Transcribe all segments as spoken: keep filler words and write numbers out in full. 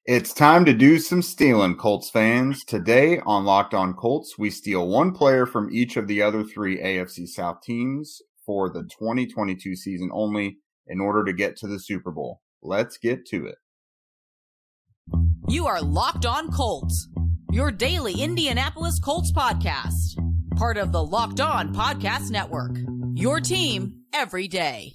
It's time to do some stealing, Colts fans. Today on Locked On Colts, we steal one player from each of the other three A F C South teams for the twenty twenty-two season only in order to get to the Super Bowl. Let's get to it. You are Locked On Colts, your daily Indianapolis Colts podcast. Part of the Locked On Podcast Network, your team every day.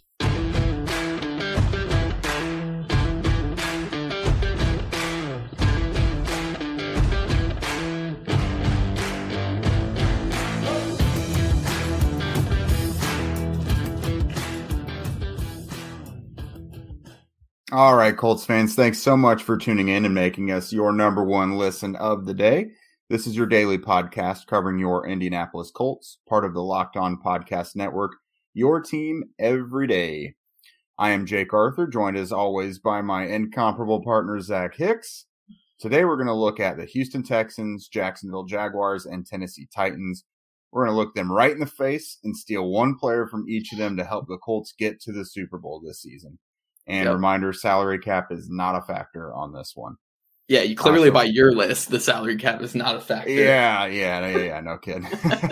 All right, Colts fans, thanks so much for tuning in and making us your number one listen of the day. This is your daily podcast covering your Indianapolis Colts, part of the Locked On Podcast Network, your team every day. I am Jake Arthur, joined as always by my incomparable partner, Zach Hicks. Today we're going to look at the Houston Texans, Jacksonville Jaguars, and Tennessee Titans. We're going to look them right in the face and steal one player from each of them to help the Colts get to the Super Bowl this season. And yep. Reminder, salary cap is not a factor on this one. Yeah, you clearly, uh, so, by your list, the salary cap is not a factor. Yeah, yeah, yeah, yeah no kidding.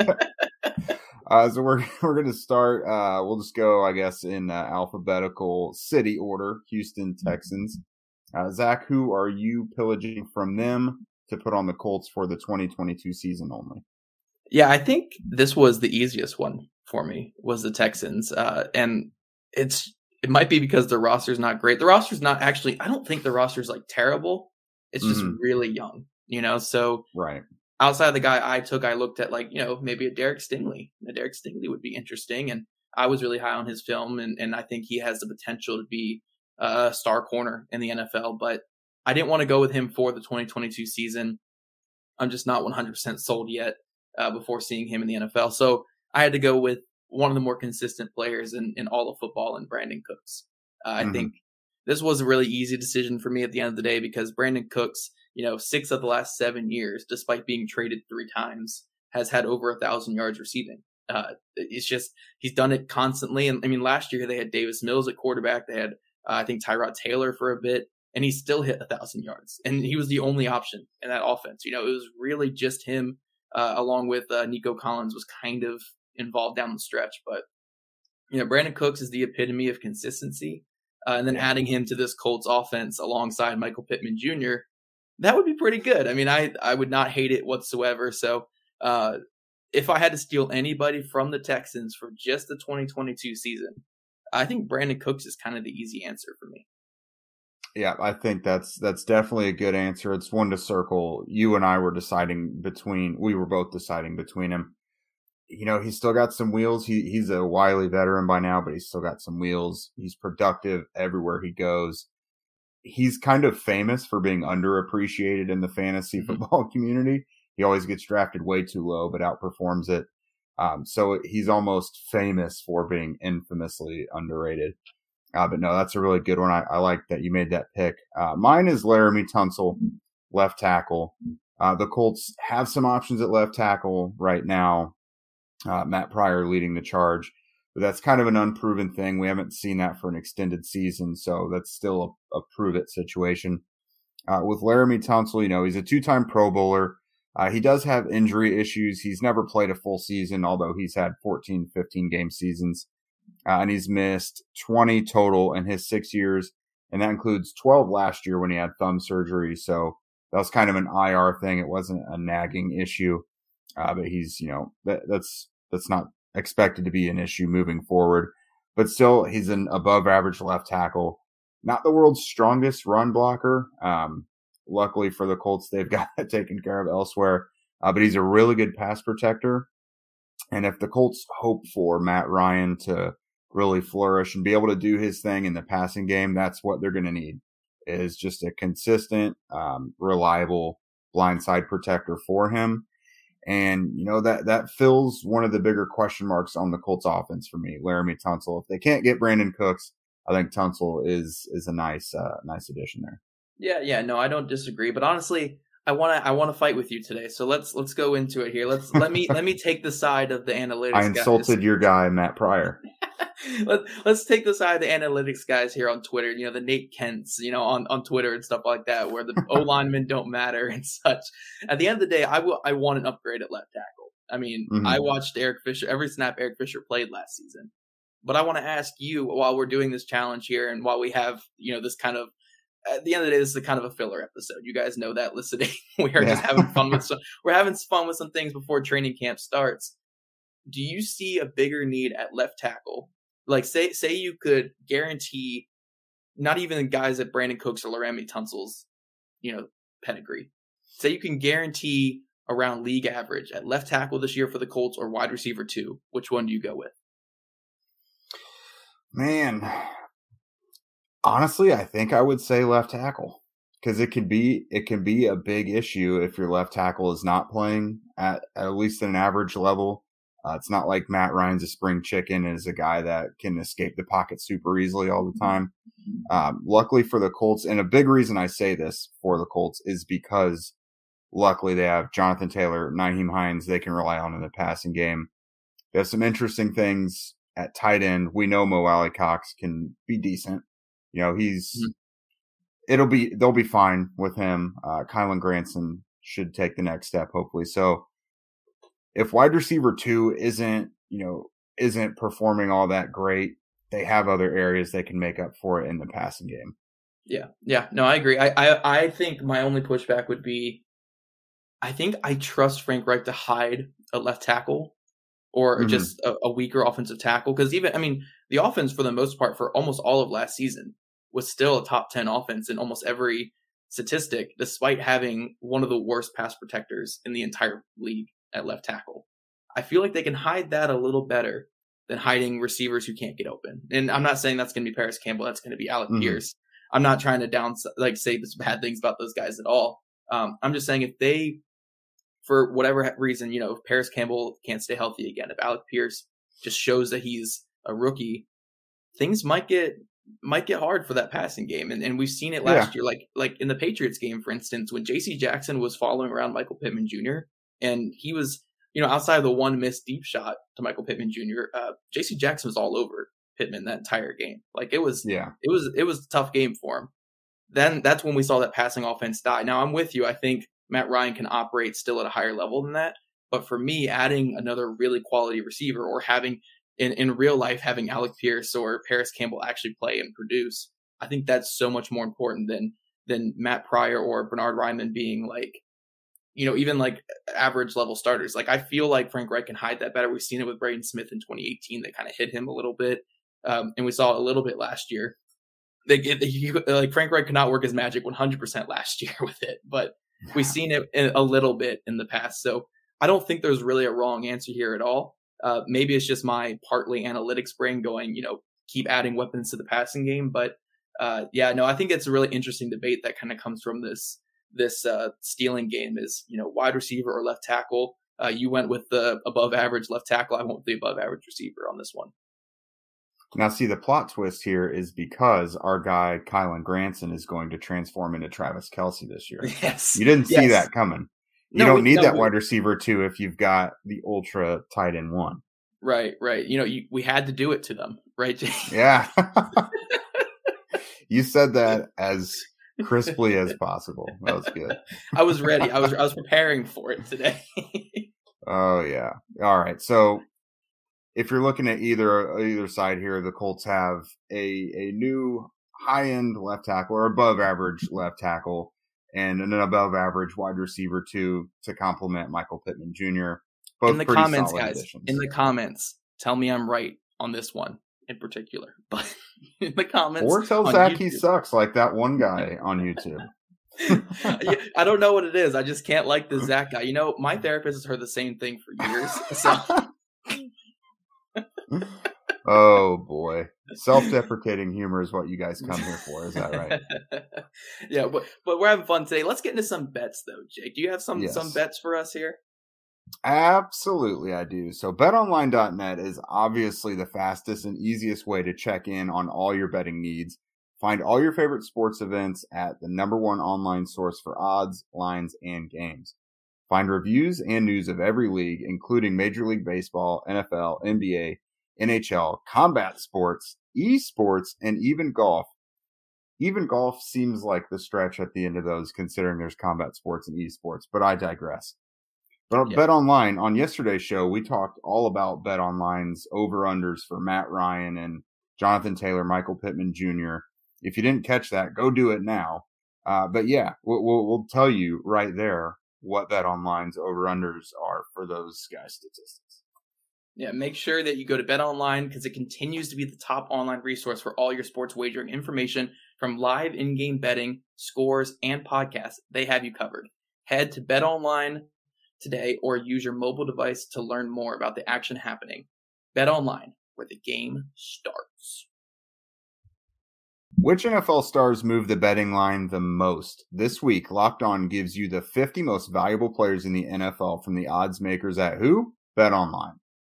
uh, so we're we're going to start, uh, we'll just go, I guess, in uh, alphabetical city order, Houston Texans. Uh, Zach, who are you pillaging from them to put on the Colts for the twenty twenty-two season only? Yeah, I think this was the easiest one for me, was the Texans. Uh, and it's... It might be because the roster's not great. The roster's not actually, I don't think the roster's like terrible. It's just mm-hmm. really young, you know? So right. outside of the guy I took, I looked at like, you know, maybe a Derek Stingley. A Derek Stingley would be interesting. And I was really high on his film. And, and I think he has the potential to be a star corner in the N F L. But I didn't want to go with him for the twenty twenty-two season. I'm just not one hundred percent sold yet uh, before seeing him in the N F L. So I had to go with one of the more consistent players in, in all of football, and Brandin Cooks. Uh, mm-hmm. I think this was a really easy decision for me at the end of the day because Brandin Cooks, you know, six of the last seven years, despite being traded three times, has had over a thousand yards receiving. Uh, it's just, he's done it constantly. And I mean, last year they had Davis Mills at quarterback. They had, uh, I think, Tyrod Taylor for a bit, and he still hit a thousand yards. And he was the only option in that offense. You know, it was really just him, uh, along with uh, Nico Collins was kind of involved down the stretch. But, you know, Brandin Cooks is the epitome of consistency. Uh, and then adding him to this Colts offense alongside Michael Pittman Junior, that would be pretty good. I mean, I, I would not hate it whatsoever. So uh, if I had to steal anybody from the Texans for just the twenty twenty-two season, I think Brandin Cooks is kind of the easy answer for me. Yeah, I think that's that's definitely a good answer. It's one to circle. You and I were deciding between, we were both deciding between him. You know, he's still got some wheels. He he's a wily veteran by now, but he's still got some wheels. He's productive everywhere he goes. He's kind of famous for being underappreciated in the fantasy mm-hmm. football community. He always gets drafted way too low, but outperforms it. Um, so he's almost famous for being infamously underrated. Uh, but no, that's a really good one. I, I like that you made that pick. Uh, mine is Laremy Tunsil, left tackle. Uh, the Colts have some options at left tackle right now. Uh, Matt Pryor leading the charge, but that's kind of an unproven thing. We haven't seen that for an extended season, so that's still a, a prove it situation. Uh, with Laremy Tunsil, you know, he's a two-time Pro Bowler. Uh, he does have injury issues. He's never played a full season, although he's had fourteen, fifteen game seasons, uh, and he's missed twenty total in his six years, and that includes twelve last year when he had thumb surgery. So that was kind of an I R thing. It wasn't a nagging issue, uh, but he's, you know, that, that's That's not expected to be an issue moving forward. But still, he's an above-average left tackle. Not the world's strongest run blocker. Um, luckily for the Colts, they've got that taken care of elsewhere. Uh, but he's a really good pass protector. And if the Colts hope for Matt Ryan to really flourish and be able to do his thing in the passing game, that's what they're going to need, is just a consistent, um, reliable blindside protector for him. And, you know, that, that fills one of the bigger question marks on the Colts offense for me, Laremy Tunsil. If they can't get Brandin Cooks, I think Tunsil is, is a nice, uh, nice addition there. Yeah. Yeah. No, I don't disagree. But honestly, I want to I want to fight with you today. So let's let's go into it here. Let's let me let me take the side of the analytics. I insulted guys. your guy, Matt Pryor. Let, let's take the side of the analytics guys here on Twitter. You know, the Nate Kents, you know, on, on Twitter and stuff like that, where the O linemen don't matter and such. At the end of the day, I will I want an upgrade at left tackle. I mean, mm-hmm. I watched Eric Fisher every snap Eric Fisher played last season. But I want to ask you, while we're doing this challenge here, and while we have, you know, this kind of, at the end of the day, this is a kind of a filler episode. You guys know that listening. We are yeah. just having fun with some, we're having fun with some things before training camp starts. Do you see a bigger need at left tackle? Like, say say you could guarantee, not even guys at Brandon Cooks or Laramie Tunsil's, you know, pedigree. Say you can guarantee around league average at left tackle this year for the Colts or wide receiver two. Which one do you go with? Man, honestly, I think I would say left tackle, because it can be it can be a big issue if your left tackle is not playing at at least an average level. Uh, it's not like Matt Ryan's a spring chicken and is a guy that can escape the pocket super easily all the time. Um, luckily for the Colts, and a big reason I say this for the Colts is because luckily they have Jonathan Taylor, Nyheim Hines they can rely on in the passing game. They have some interesting things at tight end. We know Mo Alley-Cox can be decent. You know, he's, mm-hmm. it'll be, they'll be fine with him. Uh, Kylan Granson should take the next step, hopefully. So if wide receiver two isn't, you know, isn't performing all that great, they have other areas they can make up for it in the passing game. Yeah. Yeah. No, I agree. I, I, I think my only pushback would be, I think I trust Frank Reich to hide a left tackle or mm-hmm. just a, a weaker offensive tackle. Because even, I mean, the offense for the most part for almost all of last season was still a top ten offense in almost every statistic, despite having one of the worst pass protectors in the entire league at left tackle. I feel like they can hide that a little better than hiding receivers who can't get open. And I'm not saying that's going to be Paris Campbell. That's going to be Alec mm-hmm. Pierce. I'm not trying to down, like say this bad things about those guys at all. Um, I'm just saying if they, for whatever reason, you know, if Paris Campbell can't stay healthy again, if Alec Pierce just shows that he's a rookie, things might get might get hard for that passing game. And and we've seen it last yeah. year, like like in the Patriots game, for instance, when J C Jackson was following around Michael Pittman Junior and he was, you know, outside of the one missed deep shot to Michael Pittman Junior, uh, J C Jackson was all over Pittman that entire game. Like it was, yeah, it was it was a tough game for him. Then that's when we saw that passing offense die. Now I'm with you. I think Matt Ryan can operate still at a higher level than that. But for me, adding another really quality receiver or having in, in real life, having Alec Pierce or Paris Campbell actually play and produce, I think that's so much more important than, than Matt Pryor or Bernard Ryman being like, you know, even like average level starters. Like I feel like Frank Reich can hide that better. We've seen it with Braden Smith in twenty eighteen. They kind of hit him a little bit. Um, and we saw it a little bit last year. They get like Frank Reich could not work his magic one hundred percent last year with it, but we've seen it a little bit in the past. So I don't think there's really a wrong answer here at all. Uh, maybe it's just my partly analytics brain going, you know, keep adding weapons to the passing game. But uh, yeah, no, I think it's a really interesting debate that kind of comes from this, this uh, stealing game is, you know, wide receiver or left tackle. Uh, you went with the above average left tackle. I went with the above average receiver on this one. Now, see, the plot twist here is because our guy, Kylan Granson, is going to transform into Travis Kelce this year. Yes. You didn't see yes. that coming. You no, don't we, need no, that we, wide receiver, too, if you've got the ultra tight end one. Right, right. You know, you, we had to do it to them, right? Yeah. You said that as crisply as possible. That was good. I was ready. I was I was preparing for it today. Oh, yeah. All right. So if you're looking at either either side here, the Colts have a, a new high-end left tackle or above average left tackle and an above average wide receiver two to complement Michael Pittman Junior Both in the pretty comments, solid guys, additions. In the comments, tell me I'm right on this one in particular. But in the comments, or tell Zach YouTube. He sucks like that one guy on YouTube. I don't know what it is. I just can't like the Zach guy. You know, my therapist has heard the same thing for years. So. Oh boy, self-deprecating humor is what you guys come here for. Is that right? Yeah, but but we're having fun today. Let's get into some bets, though. Jake, do you have some yes. some bets for us here? Absolutely, I do. So bet online dot net is obviously the fastest and easiest way to check in on all your betting needs. Find all your favorite sports events at the number one online source for odds, lines, and games. Find reviews and news of every league, including Major League Baseball, N F L, N B A, N H L, combat sports, esports, and even golf. Even golf seems like the stretch at the end of those, considering there's combat sports and esports, but I digress. But yeah. BetOnline, on yesterday's show, we talked all about BetOnline's over-unders for Matt Ryan and Jonathan Taylor, Michael Pittman Junior If you didn't catch that, go do it now. Uh, but yeah, we'll, we'll, we'll tell you right there what BetOnline's over-unders are for those guys' statistics. Yeah, make sure that you go to BetOnline because it continues to be the top online resource for all your sports wagering information from live in-game betting, scores, and podcasts. They have you covered. Head to BetOnline today or use your mobile device to learn more about the action happening. BetOnline, where the game starts. Which N F L stars move the betting line the most? This week, Locked On gives you the fifty most valuable players in the N F L from the odds makers at who? BetOnline.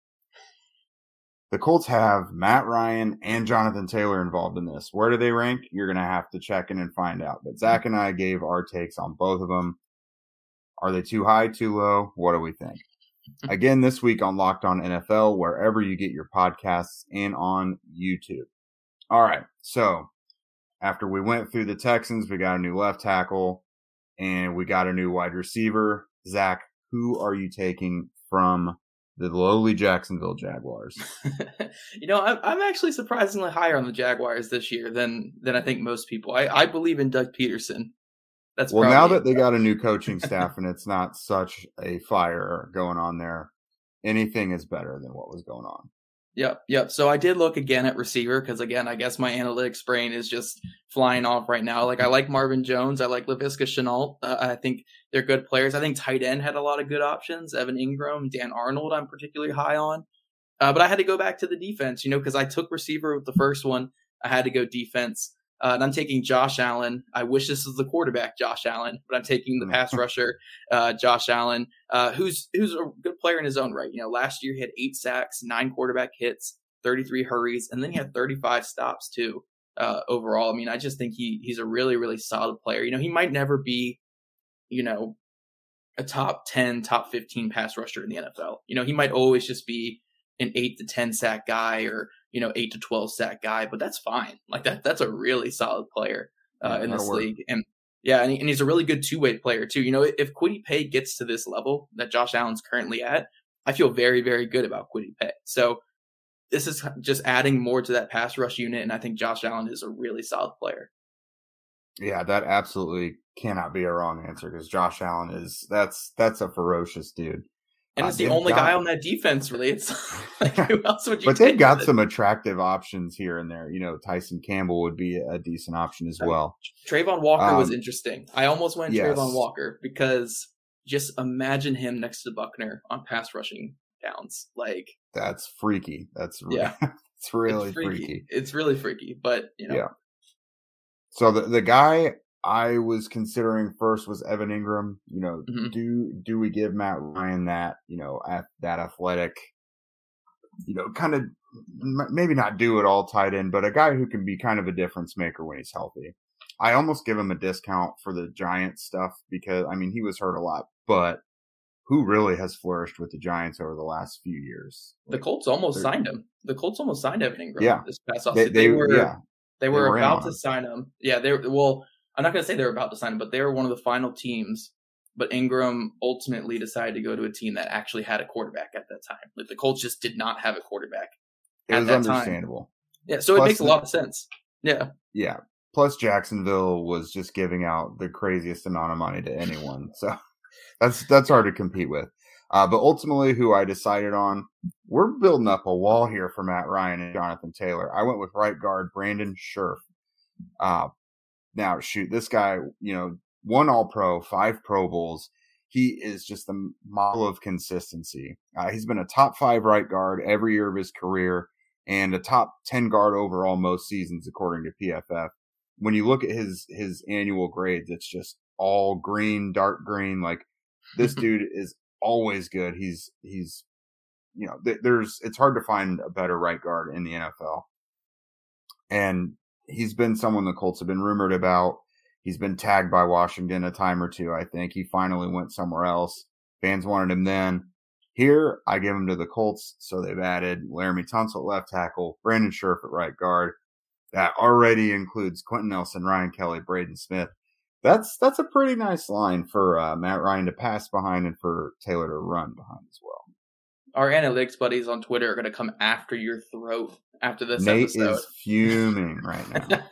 The Colts have Matt Ryan and Jonathan Taylor involved in this. Where do they rank? You're going to have to check in and find out. But Zach and I gave our takes on both of them. Are they too high, too low? What do we think? Again, this week on Locked On N F L, wherever you get your podcasts and on YouTube. All right, so after we went through the Texans, we got a new left tackle, and we got a new wide receiver. Zach, who are you taking from the lowly Jacksonville Jaguars? You know, I'm, I'm actually surprisingly higher on the Jaguars this year than than I think most people. I, I believe in Doug Peterson. That's well, now that they got a new coaching staff and it's not such a fire going on there, anything is better than what was going on. Yep, yep. So I did look again at receiver because, again, I guess my analytics brain is just flying off right now. Like, I like Marvin Jones. I like Laviska Shenault. Uh, I think they're good players. I think tight end had a lot of good options. Evan Ingram, Dan Arnold I'm particularly high on. Uh, but I had to go back to the defense, you know, because I took receiver with the first one. I had to go defense. Uh, and I'm taking Josh Allen. I wish this was the quarterback, Josh Allen, but I'm taking the pass rusher, uh, Josh Allen, uh, who's who's a good player in his own right. You know, last year he had eight sacks, nine quarterback hits, thirty-three hurries, and then he had thirty-five stops too. Uh, overall, I mean, I just think he he's a really really solid player. You know, he might never be, you know, a top ten, top fifteen pass rusher in the N F L. You know, he might always just be an eight to ten sack guy or, you know, eight to twelve sack guy, but that's fine. Like that, that's a really solid player uh, yeah, in this work. league. And yeah, and, he, and he's a really good two-way player too. You know, if Kwity Paye gets to this level that Josh Allen's currently at, I feel very, very good about Kwity Paye. So this is just adding more to that pass rush unit. And I think Josh Allen is a really solid player. Yeah, that absolutely cannot be a wrong answer because Josh Allen is, that's, that's a ferocious dude. And it's uh, the only got, guy on that defense, really. It's like, who else would you But they've got some attractive options here and there. You know, Tyson Campbell would be a decent option as well. Trayvon Walker um, was interesting. I almost went yes. Trayvon Walker because just imagine him next to Buckner on pass rushing downs. Like that's freaky. That's yeah, it's really it's freaky. freaky. It's really freaky. But you know, yeah. So the the guy I was considering first was Evan Ingram. You know, mm-hmm. do do we give Matt Ryan that, you know, at that athletic, you know, kind of maybe not do it all tight end, but a guy who can be kind of a difference maker when he's healthy. I almost give him a discount for the Giants stuff because, I mean, he was hurt a lot, but who really has flourished with the Giants over the last few years? The Colts almost signed him. The Colts almost signed Evan Ingram yeah. this past offseason. They, they, they were, yeah. they were, they were about to sign him. Yeah, they were, well, I'm not going to say they were about to sign him, but they were one of the final teams. But Ingram ultimately decided to go to a team that actually had a quarterback at that time. Like the Colts just did not have a quarterback. It was understandable. Time. Yeah, so Plus, it makes a lot of sense. Yeah. Yeah. Plus, Jacksonville was just giving out the craziest amount of money to anyone. So that's that's hard to compete with. Uh, but ultimately, who I decided on, we're building up a wall here for Matt Ryan and Jonathan Taylor. I went with right guard Brandon Scherff. Uh, now, shoot, this guy, you know, one All-Pro, five Pro Bowls. He is just the model of consistency. Uh, he's been a top five right guard every year of his career and a top ten guard overall most seasons, according to P F F. When you look at his his annual grades, it's just all green, dark green. Like this dude is always good. He's he's you know th- there's it's hard to find a better right guard in the N F L. And he's been someone the Colts have been rumored about. He's been tagged by Washington a time or two, I think. He finally went somewhere else. Fans wanted him then. Here, I give him to the Colts, so they've added Laramie Tunsil at left tackle, Brandon Scherff at right guard. That already includes Quentin Nelson, Ryan Kelly, Braden Smith. That's that's a pretty nice line for uh, Matt Ryan to pass behind and for Taylor to run behind as well. Our analytics buddies on Twitter are going to come after your throat after this Nate episode. is fuming right now.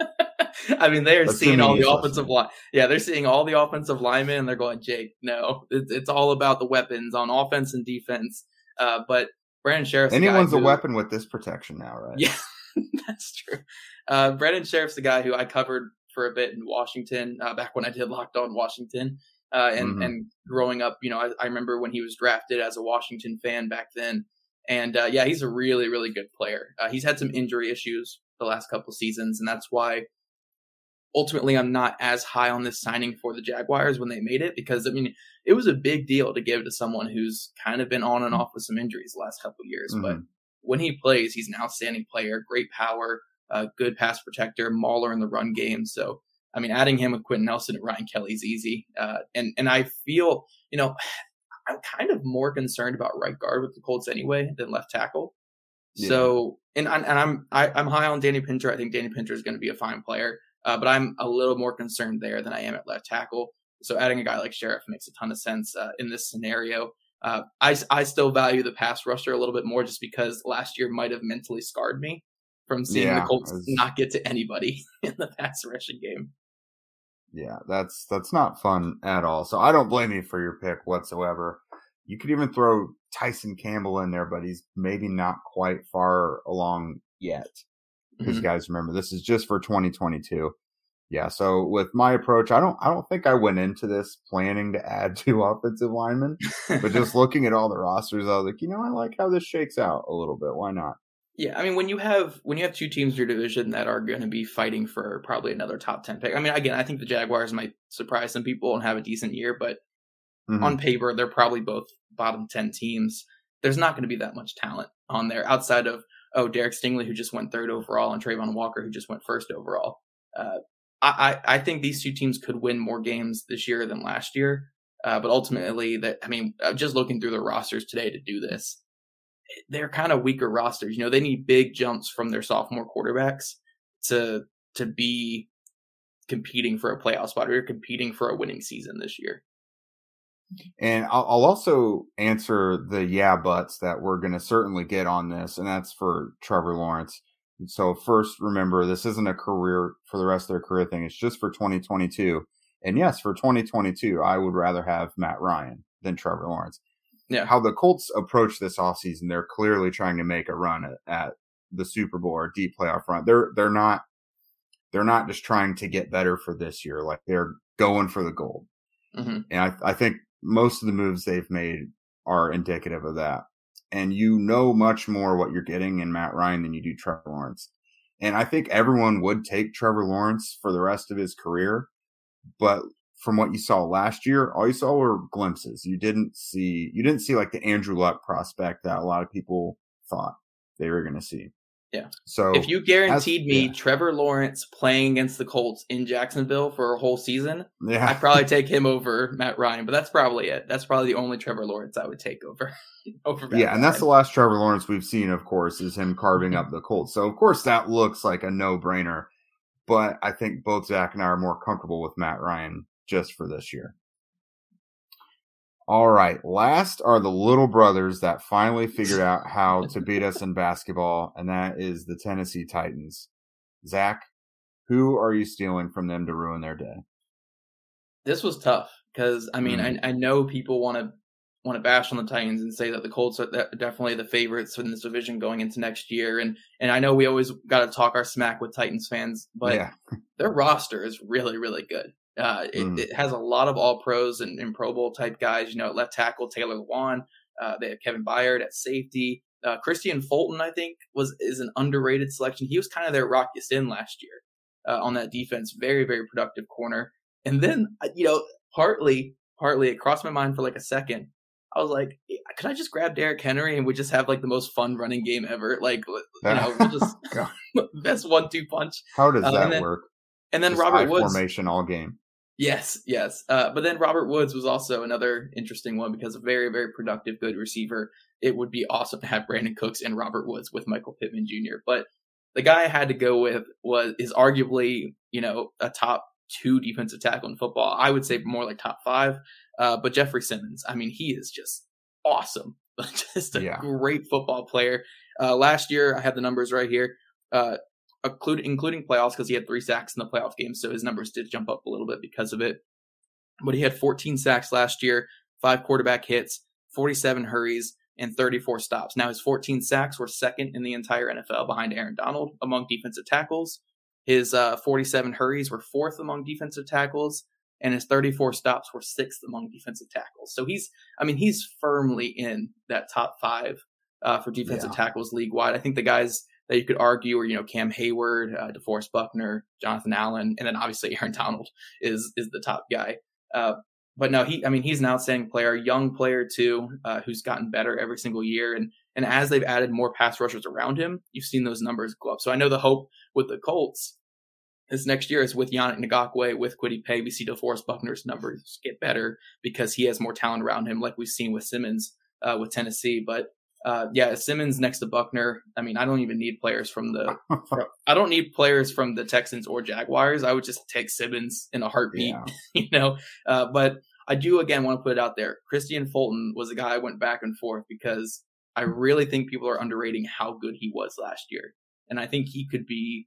I mean, they're Let's seeing all the listening. offensive line. Yeah, they're seeing all the offensive linemen, and they're going, Jake, no, it's, it's all about the weapons on offense and defense. Uh, but Brandon Scherff's Anyone's the guy a who, weapon with this protection now, right? Yeah, that's true. Uh, Brandon Scherff's the guy who I covered for a bit in Washington, uh, back when I did Locked On Washington. Uh, and, Mm-hmm. and growing up, you know, I, I remember when he was drafted as a Washington fan back then. And uh, yeah, he's a really, really good player. Uh, he's had some injury issues the last couple of seasons, and that's why ultimately I'm not as high on this signing for the Jaguars when they made it, because I mean, it was a big deal to give to someone who's kind of been on and off with some injuries the last couple of years. Mm-hmm. But when he plays, he's an outstanding player, great power, uh, good pass protector, mauler in the run game. So, I mean, adding him with Quentin Nelson and Ryan Kelly is easy. Uh, and, and I feel, you know, I'm kind of more concerned about right guard with the Colts anyway than left tackle. Yeah. So, and, and I'm, I, I'm high on Danny Pinter. I think Danny Pinter is going to be a fine player. Uh, but I'm a little more concerned there than I am at left tackle. So adding a guy like Scherff makes a ton of sense uh, in this scenario. Uh, I, I still value the pass rusher a little bit more just because last year might have mentally scarred me from seeing yeah, the Colts was... not get to anybody in the pass rushing game. Yeah, that's that's not fun at all. So I don't blame you for your pick whatsoever. You could even throw Tyson Campbell in there, but he's maybe not quite far along yet. Because mm-hmm. guys, remember, this is just for twenty twenty-two. Yeah, so with my approach, I don't I don't think I went into this planning to add two offensive linemen, but just looking at all the rosters, I was like, you know, I like how this shakes out a little bit. Why not? Yeah, I mean, when you have when you have two teams in your division that are going to be fighting for probably another top ten pick. I mean, again, I think the Jaguars might surprise some people and have a decent year, but mm-hmm. on paper, they're probably both bottom ten teams. There's not going to be that much talent on there outside of, oh, Derek Stingley, who just went third overall, and Trayvon Walker, who just went first overall. Uh, I, I think these two teams could win more games this year than last year. Uh, but ultimately, that I mean, just looking through the rosters today to do this, they're kind of weaker rosters. You know, they need big jumps from their sophomore quarterbacks to to be competing for a playoff spot or competing for a winning season this year. And I'll, I'll also answer the yeah buts that we're going to certainly get on this, and that's for Trevor Lawrence. So first, remember, this isn't a career for the rest of their career thing. It's just for twenty twenty-two. And yes, for twenty twenty-two, I would rather have Matt Ryan than Trevor Lawrence. Yeah. How the Colts approach this offseason, they're clearly trying to make a run at, at the Super Bowl or deep playoff run. They're they're not they're not just trying to get better for this year. Like, they're going for the gold. Mm-hmm. And I, I think most of the moves they've made are indicative of that. And you know much more what you're getting in Matt Ryan than you do Trevor Lawrence. And I think everyone would take Trevor Lawrence for the rest of his career. But from what you saw last year, all you saw were glimpses. You didn't see, you didn't see like the Andrew Luck prospect that a lot of people thought they were going to see. Yeah. So if you guaranteed as, me yeah. Trevor Lawrence playing against the Colts in Jacksonville for a whole season, yeah. I'd probably take him over Matt Ryan. But that's probably it. That's probably the only Trevor Lawrence I would take over. over Matt yeah, Ryan. And that's the last Trevor Lawrence we've seen, of course, is him carving up the Colts. So, of course, that looks like a no-brainer. But I think both Zach and I are more comfortable with Matt Ryan just for this year. All right, last are the little brothers that finally figured out how to beat us in basketball, and that is the Tennessee Titans. Zach, who are you stealing from them to ruin their day? This was tough because, I mean, mm. I, I know people want to want to bash on the Titans and say that the Colts are definitely the favorites in this division going into next year, and and I know we always got to talk our smack with Titans fans, but yeah. their roster is really, really good. Uh, it, mm. it has a lot of all pros and, and Pro Bowl type guys. You know, at left tackle, Taylor Lewan. Uh, they have Kevin Byard at safety. Uh, Christian Fulton, I think, was is an underrated selection. He was kind of their Rock Ya-Sin last year uh, on that defense. Very, very productive corner. And then, you know, partly, partly it crossed my mind for like a second. I was like, could I just grab Derrick Henry and we just have like the most fun running game ever? Like, you know, we'll just best one two punch. How does uh, that and then, work? And then just Robert high Woods formation all game. Yes, yes. Uh, but then Robert Woods was also another interesting one because a very, very productive, good receiver. It would be awesome to have Brandon Cooks and Robert Woods with Michael Pittman Junior But the guy I had to go with was is arguably, you know, a top two defensive tackle in football. I would say more like top five. Uh, but Jeffrey Simmons, I mean, he is just awesome. Just a yeah. great football player. Uh, last year, I have the numbers right here. Uh, Including, including playoffs, because he had three sacks in the playoff game, so his numbers did jump up a little bit because of it. But he had fourteen sacks last year, five quarterback hits, forty-seven hurries, and thirty-four stops. Now, his fourteen sacks were second in the entire N F L behind Aaron Donald among defensive tackles. His uh, forty-seven hurries were fourth among defensive tackles, and his thirty-four stops were sixth among defensive tackles. So he's, I mean, he's firmly in that top five uh, for defensive yeah. tackles league-wide. I think the guys that you could argue are, you know, Cam Hayward, uh, DeForest Buckner, Jonathan Allen, and then obviously Aaron Donald is is the top guy. Uh, but no, he, I mean, he's an outstanding player, young player too, uh, who's gotten better every single year. And and as they've added more pass rushers around him, you've seen those numbers go up. So I know the hope with the Colts this next year is with Yannick Ngakoue, with Kwity Paye, we see DeForest Buckner's numbers get better because he has more talent around him, like we've seen with Simmons uh, with Tennessee. But Uh, yeah, Simmons next to Buckner. I mean, I don't even need players from the. From, I don't need players from the Texans or Jaguars. I would just take Simmons in a heartbeat, yeah. you know. Uh, but I do again want to put it out there. Christian Fulton was a guy I went back and forth because I really think people are underrating how good he was last year, and I think he could be.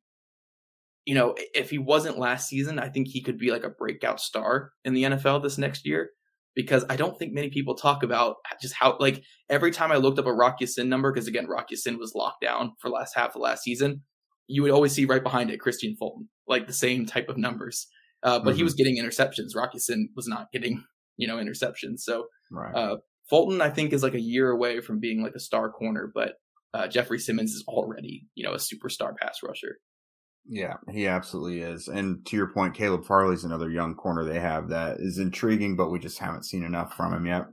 You know, if he wasn't last season, I think he could be like a breakout star in the N F L this next year. Because I don't think many people talk about just how, like, every time I looked up a Rock Ya-Sin number, because again, Rock Ya-Sin was locked down for the last half of last season, you would always see right behind it Christian Fulton, like the same type of numbers. Uh, but mm-hmm. he was getting interceptions. Rock Ya-Sin was not getting, you know, interceptions. So right. uh, Fulton, I think, is like a year away from being like a star corner, but uh, Jeffrey Simmons is already, you know, a superstar pass rusher. Yeah, he absolutely is. And to your point, Caleb Farley's another young corner they have that is intriguing, but we just haven't seen enough from him yet.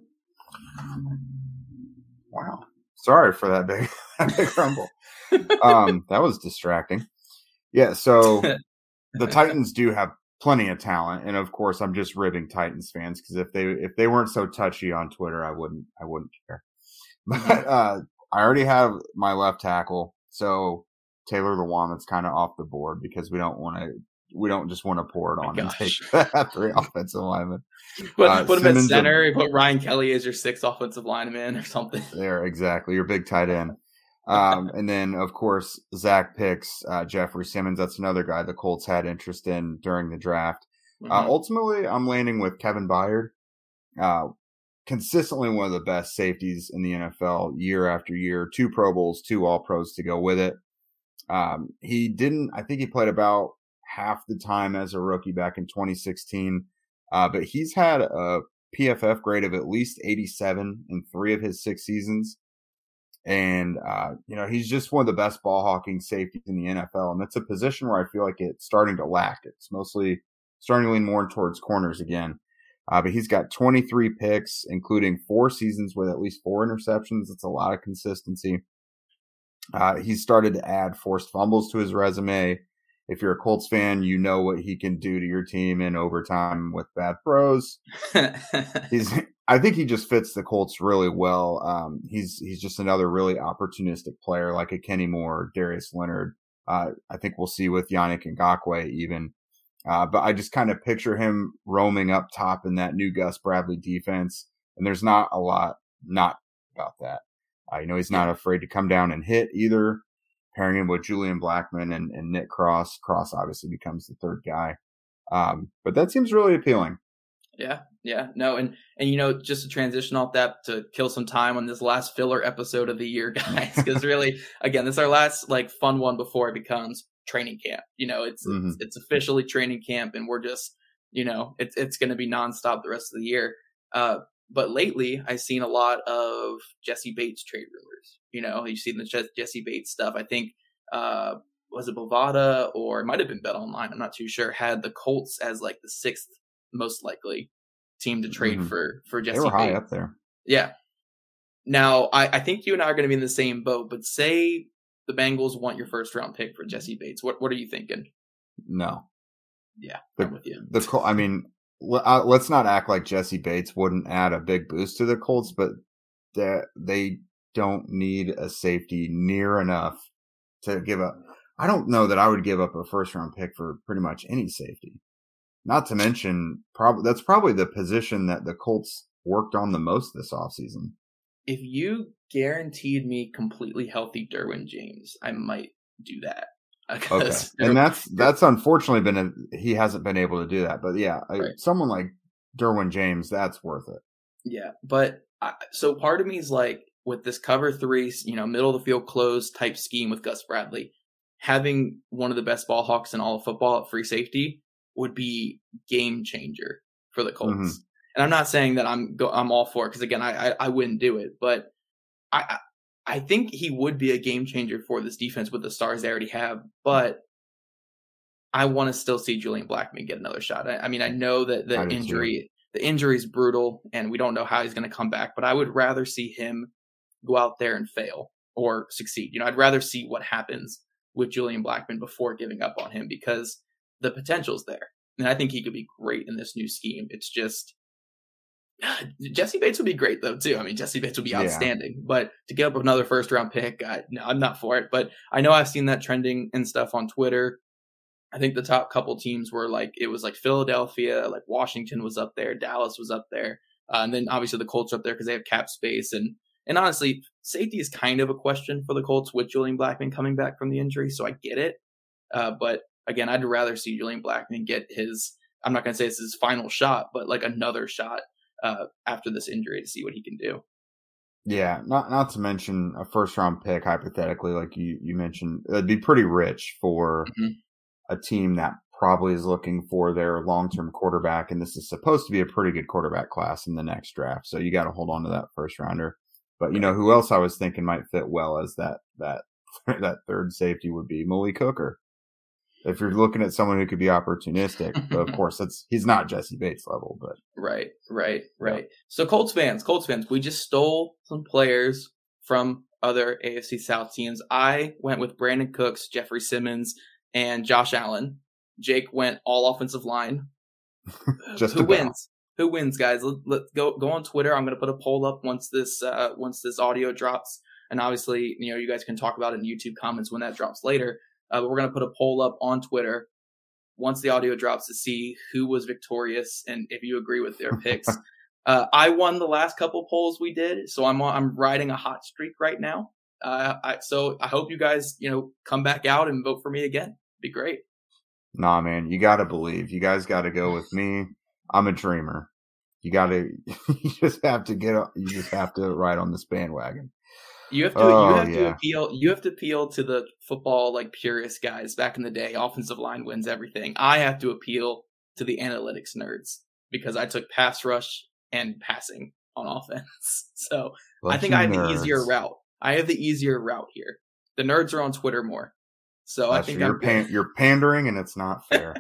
Wow. Sorry for that big, that big rumble. Um, that was distracting. Yeah, so the Titans do have plenty of talent, and of course, I'm just ribbing Titans fans because if they if they weren't so touchy on Twitter, I wouldn't I wouldn't care. But uh, I already have my left tackle, so Taylor Lewan's kind of off the board because we don't want to. We don't just want to pour it on oh and take three offensive linemen. Put, uh, put him at center. And put Ryan Kelly as your sixth offensive lineman or something. There, exactly. Your big tight end. Um, and then, of course, Zach picks uh, Jeffrey Simmons. That's another guy the Colts had interest in during the draft. Mm-hmm. Uh, ultimately, I'm landing with Kevin Byard. Uh, consistently one of the best safeties in the N F L year after year. Two Pro Bowls, two All-Pros to go with it. Um, he didn't, I think he played about half the time as a rookie back in twenty sixteen. Uh, but he's had a P F F grade of at least eighty-seven in three of his six seasons. And, uh, you know, he's just one of the best ball hawking safeties in the N F L. And that's a position where I feel like it's starting to lack. It's mostly starting to lean more towards corners again. Uh, but he's got twenty-three picks, including four seasons with at least four interceptions. It's a lot of consistency. Uh, he's started to add forced fumbles to his resume. If you're a Colts fan, you know what he can do to your team in overtime with bad throws. he's, I think he just fits the Colts really well. Um, he's, he's just another really opportunistic player like a Kenny Moore, Darius Leonard. Uh, I think we'll see with Yannick Ngakoue even. Uh, but I just kind of picture him roaming up top in that new Gus Bradley defense. And there's not a lot not about that. Uh, you know, he's not afraid to come down and hit either. Pairing him with Julian Blackmon and, and Nick Cross. Cross obviously becomes the third guy. Um, but that seems really appealing. Yeah, yeah. No, and, and you know, just to transition off that to kill some time on this last filler episode of the year, guys, because really, again, this is our last like fun one before it becomes training camp. You know, it's mm-hmm. it's, it's officially training camp, and we're just, you know, it's it's going to be nonstop the rest of the year. Uh, But lately, I've seen a lot of Jesse Bates trade rumors. You know, you've seen the Je- Jesse Bates stuff. I think, uh, was it Bovada or it might have been Bet Online, I'm not too sure, had the Colts as like the sixth most likely team to trade mm-hmm. for, for Jesse Bates. They were high up there. Yeah. Now, I, I think you and I are going to be in the same boat, but say the Bengals want your first round pick for Jessie Bates. What what are you thinking? No. Yeah, the, I'm with you. The Col- I mean, let's not act like Jessie Bates wouldn't add a big boost to the Colts, but that they don't need a safety near enough to give up. I don't know that I would give up a first round pick for pretty much any safety. Not to mention, probably that's probably the position that the Colts worked on the most this offseason. If you guaranteed me completely healthy Derwin James, I might do that. Okay, and that's that's unfortunately been a, he hasn't been able to do that. But yeah, right. Someone like Derwin James, that's worth it. Yeah, but I, so part of me is like with this cover three, you know, middle of the field closed type scheme with Gus Bradley, having one of the best ball hawks in all of football at free safety would be game changer for the Colts. Mm-hmm. And I'm not saying that I'm go, I'm all for it because again, I, I I wouldn't do it, but I. I think he would be a game changer for this defense with the stars they already have, but I want to still see Julian Blackmon get another shot. I, I mean, I know that the injury, too. the injury is brutal and we don't know how he's going to come back, but I would rather see him go out there and fail or succeed. You know, I'd rather see what happens with Julian Blackmon before giving up on him because the potential's there. And I think he could be great in this new scheme. It's just, Jessie Bates would be great though too. I mean, Jessie Bates would be outstanding. Yeah. But to give up another first round pick, I, no, I'm not for it. But I know I've seen that trending and stuff on Twitter. I think the top couple teams were like it was like Philadelphia, like Washington was up there, Dallas was up there, uh, and then obviously the Colts are up there because they have cap space. And and honestly, safety is kind of a question for the Colts with Julian Blackmon coming back from the injury, so I get it. Uh, but again, I'd rather see Julian Blackmon get his. I'm not going to say it's his final shot, but like another shot. Uh, after this injury to see what he can do. Yeah, not not to mention a first round pick, hypothetically, like you, you mentioned, it'd be pretty rich for mm-hmm. a team that probably is looking for their long term quarterback, and this is supposed to be a pretty good quarterback class in the next draft. So you got to hold on to that first rounder. But you know who else I was thinking might fit well as that that that third safety would be Malik Hooker. If you're looking at someone who could be opportunistic, but of course, that's he's not Jessie Bates level, but right, right, right. Yeah. So Colts fans, Colts fans, we just stole some players from other A F C South teams. I went with Brandon Cooks, Jeffrey Simmons, and Josh Allen. Jake went all offensive line. Just who wins? Who wins, guys? Let, let's go go on Twitter. I'm going to put a poll up once this uh, once this audio drops, and obviously, you know, you guys can talk about it in YouTube comments when that drops later. Uh, but we're going to put a poll up on Twitter once the audio drops to see who was victorious and if you agree with their picks. uh, I won the last couple polls we did, so I'm I'm riding a hot streak right now. Uh, I, so I hope you guys, you know, come back out and vote for me again. It'd be great. Nah, man, you got to believe. You guys got to go with me. I'm a dreamer. You got to. You just have to get. You just have to ride on this bandwagon. You have to oh, you have yeah. to appeal you have to appeal to the football like purist guys back in the day. Offensive line wins everything. I have to appeal to the analytics nerds because I took pass rush and passing on offense. So Lucky I think I have nerds. the easier route. I have the easier route here. The nerds are on Twitter more. So That's I think you're, pan- you're pandering and it's not fair.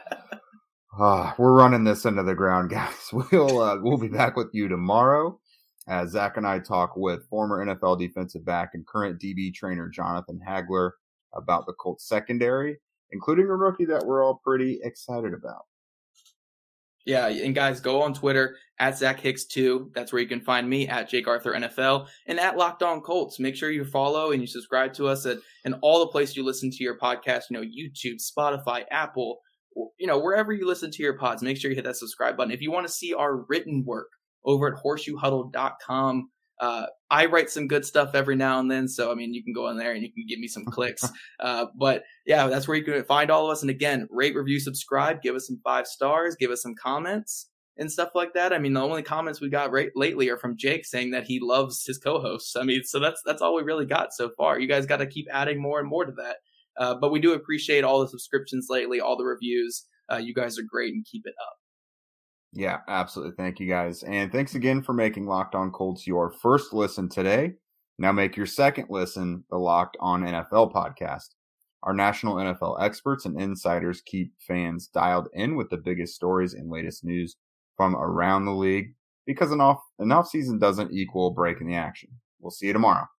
uh, we're running this into the ground, guys. We'll uh, we'll be back with you tomorrow. As Zach and I talk with former N F L defensive back and current D B trainer Jonathan Hagler about the Colts secondary, including a rookie that we're all pretty excited about. Yeah, and guys, go on Twitter at Zach Hicks two. That's where you can find me at Jake Arthur N F L and at Locked On Colts. Make sure you follow and you subscribe to us at and all the places you listen to your podcast. You know, YouTube, Spotify, Apple, you know, wherever you listen to your pods. Make sure you hit that subscribe button. If you want to see our written work over at horseshoe huddle dot com. Uh, I write some good stuff every now and then. So, I mean, you can go in there and you can give me some clicks. Uh, but yeah, that's where you can find all of us. And again, rate, review, subscribe, give us some five stars, give us some comments and stuff like that. I mean, the only comments we got right lately are from Jake saying that he loves his co-hosts. I mean, so that's, that's all we really got so far. You guys got to keep adding more and more to that. Uh, but we do appreciate all the subscriptions lately, all the reviews. Uh, you guys are great and keep it up. Yeah, absolutely. Thank you, guys. And thanks again for making Locked On Colts your first listen today. Now make your second listen the Locked On N F L podcast. Our national N F L experts and insiders keep fans dialed in with the biggest stories and latest news from around the league. because an off an off season doesn't equal a break in the action. We'll see you tomorrow.